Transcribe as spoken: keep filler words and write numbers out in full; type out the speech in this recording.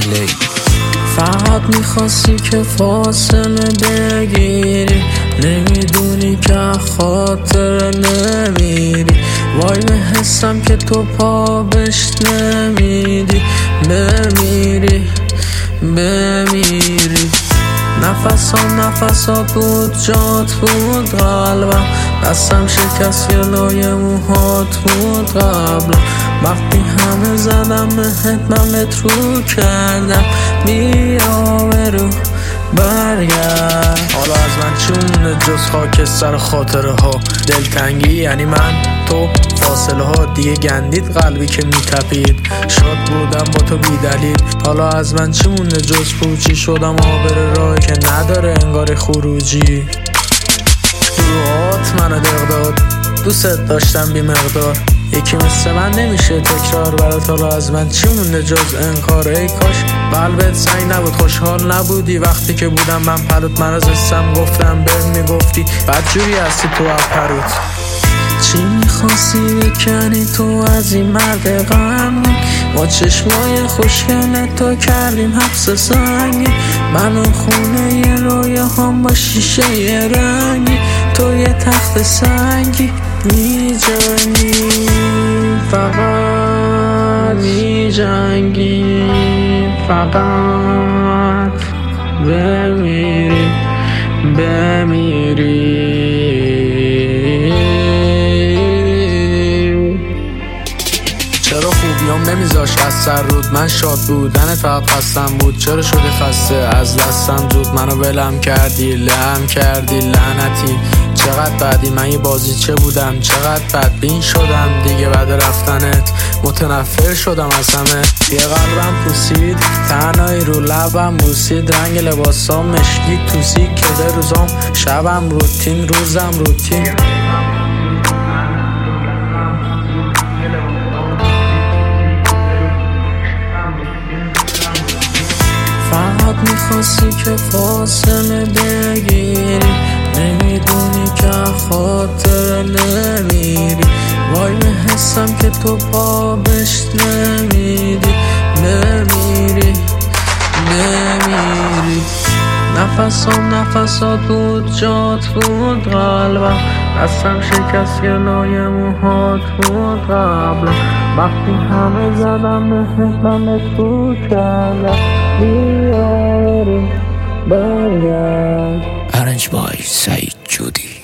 دیلی. فقط میخواستی که فاصله بگیری، نمیدونی که خاطر نمیری. وای به حسم که تو پا بش نمیدی، بمیری بمیری. نفسات نفسات بود، جات بود قلبم، دستم شکست یه لایه موهات بود قبلا. وقتی همه زدم مهت من مترو کردم، بیا برو برگرد. حالا از من چی مونه جز خاک سر خاطره ها؟ دلتنگی یعنی من تو، فاصله ها دیگه گندید قلبی که میتپید. شاد بودم با تو بی دلیل، حالا از من چی مونه جز پوچی شدم آبر راهی که نداره انگار خروجی. شروعات منو دق داد، دوست داشتم بی مقدار، یکی مثل من نمیشه تکرار برات. حالا از من چی مونده جز انکار؟ ای کاش قلبت سنگ نبود، خوشحال نبودی وقتی که بودم من پلوت. من از اسم گفتم بهم میگفتی بدجوری هستی تو اپروت. چی میخواستی بکنی تو از این مرد غمگین؟ ما چشمای خوشگل تو کردیم حبس سنگی. من و خونه یه رویه هم با شیشه یه رنگی، تو یه تخت سنگی می جنگی. فقط می جنگی، فقط بمیری بمیری. چرا خوبیام نمیذاش از سر رود؟ من شاد بودن فقط خستم بود. چرا شدی خسته از دستم زود؟ منو ولم کردی لهم کردی لعنتی. چقدر بعدی من یه بازی چه بودم، چقدر بدبین شدم دیگه بعد رفتنت. متنفر شدم از همه، یه قلبم پوسید، تنهایی رو لبم بوسید. رنگ لباسام مشکی توسی کده روزام، شبم روتین روزم روتین. فقط میخواستی که فاصله بگیری، نمیدونی که خاطر نمیری. وای به حسم که تو پا بش نمیدی، بمیری بمیری. نفسام نفسات بود، جات بود قلبم، دستم شکست یه لایه موهات بود قبلا. وقتی همه زدم مهتم تو کردم، بیا برو برگرد. Arranged by Said Jody.